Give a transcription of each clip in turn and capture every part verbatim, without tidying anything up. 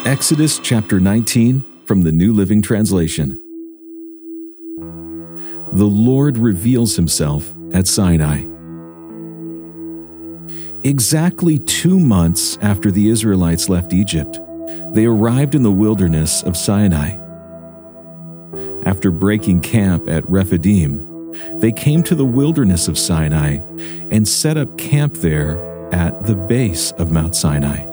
Exodus chapter nineteen from the New Living Translation. The Lord reveals himself at Sinai. Exactly two months after the Israelites left Egypt, they arrived in the wilderness of Sinai. After breaking camp at Rephidim, they came to the wilderness of Sinai and set up camp there at the base of Mount Sinai.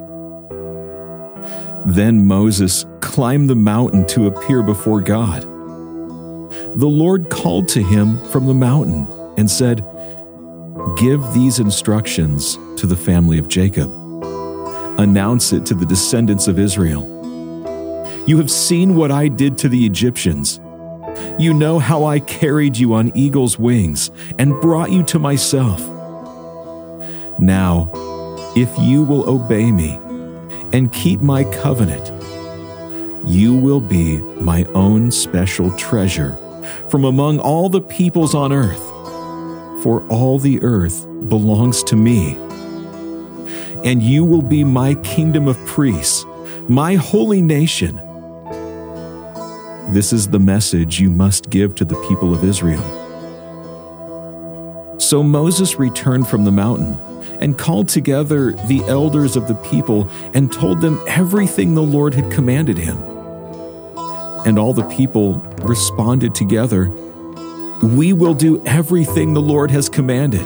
Then Moses climbed the mountain to appear before God. The Lord called to him from the mountain and said, "Give these instructions to the family of Jacob. Announce it to the descendants of Israel. You have seen what I did to the Egyptians. You know how I carried you on eagle's wings and brought you to myself. Now, if you will obey me and keep my covenant, you will be my own special treasure from among all the peoples on earth, for all the earth belongs to me. And you will be my kingdom of priests, my holy nation. This is the message you must give to the people of Israel." So Moses returned from the mountain and called together the elders of the people and told them everything the Lord had commanded him. And all the people responded together, "We will do everything the Lord has commanded."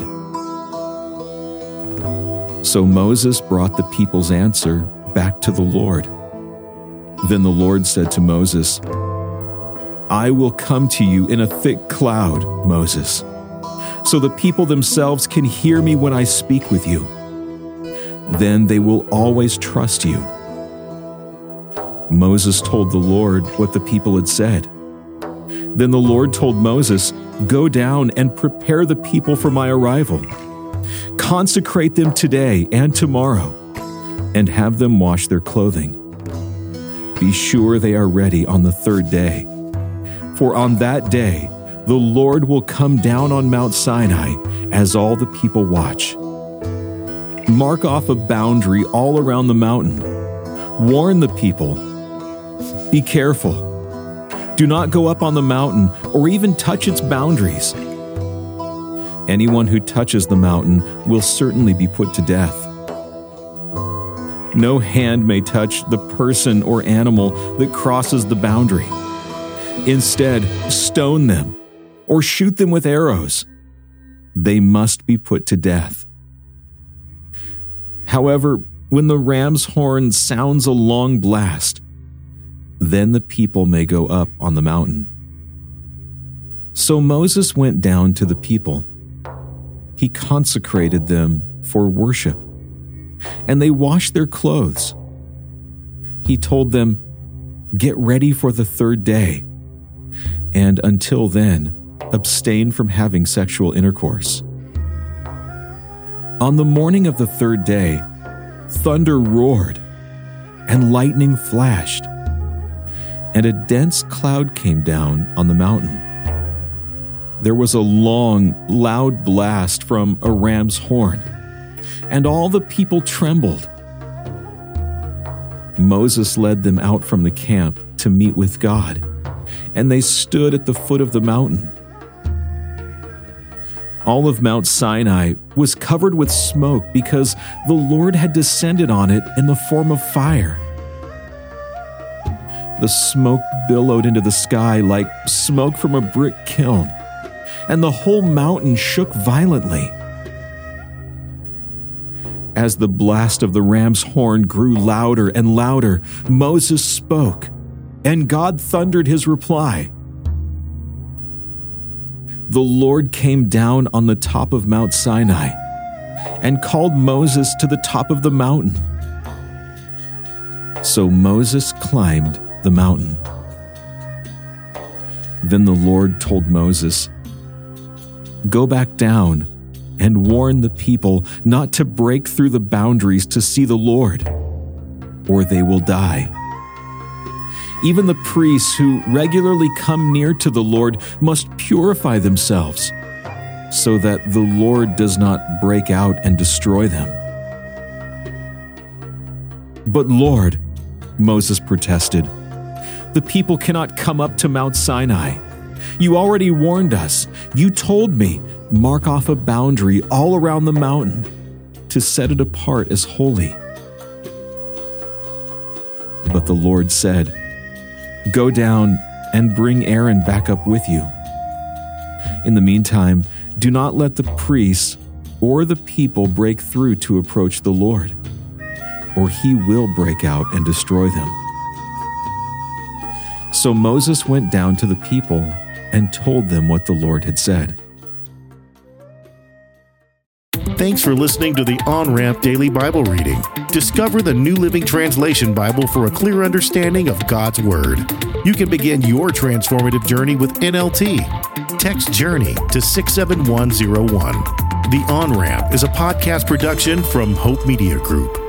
So Moses brought the people's answer back to the Lord. Then the Lord said to Moses, "I will come to you in a thick cloud, Moses, so the people themselves can hear me when I speak with you. Then they will always trust you." Moses told the Lord what the people had said. Then the Lord told Moses, "Go down and prepare the people for my arrival. Consecrate them today and tomorrow, and have them wash their clothing. Be sure they are ready on the third day. For on that day, the Lord will come down on Mount Sinai as all the people watch. Mark off a boundary all around the mountain. Warn the people. Be careful. Do not go up on the mountain or even touch its boundaries. Anyone who touches the mountain will certainly be put to death. No hand may touch the person or animal that crosses the boundary. Instead, stone them or shoot them with arrows. They must be put to death. However, when the ram's horn sounds a long blast, then the people may go up on the mountain." So Moses went down to the people. He consecrated them for worship, and they washed their clothes. He told them, "Get ready for the third day, and until then, abstain from having sexual intercourse." On the morning of the third day, thunder roared, and lightning flashed, and a dense cloud came down on the mountain. There was a long, loud blast from a ram's horn, and all the people trembled. Moses led them out from the camp to meet with God, and they stood at the foot of the mountain. All of Mount Sinai was covered with smoke because the Lord had descended on it in the form of fire. The smoke billowed into the sky like smoke from a brick kiln, and the whole mountain shook violently. As the blast of the ram's horn grew louder and louder, Moses spoke, and God thundered his reply. The Lord came down on the top of Mount Sinai and called Moses to the top of the mountain. So Moses climbed the mountain. Then the Lord told Moses, "Go back down and warn the people not to break through the boundaries to see the Lord, or they will die. Even the priests who regularly come near to the Lord must purify themselves, so that the Lord does not break out and destroy them. But Lord, Moses protested. "The people cannot come up to Mount Sinai. You already warned us. You told me, mark off a boundary all around the mountain to set it apart as holy." But the Lord said, "Go down and bring Aaron back up with you. In the meantime, do not let the priests or the people break through to approach the Lord, or he will break out and destroy them." So Moses went down to the people and told them what the Lord had said. Thanks for listening to the On-Ramp Daily Bible Reading. Discover the New Living Translation Bible for a clear understanding of God's Word. You can begin your transformative journey with N L T. Text JOURNEY to six seven one zero one. The On-Ramp is a podcast production from Hope Media Group.